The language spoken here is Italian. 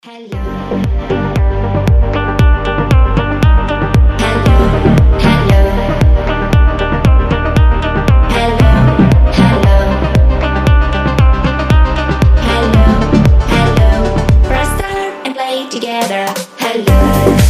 Hello, hello, hello, hello, hello, hello, hello. Press start and play together. Hello.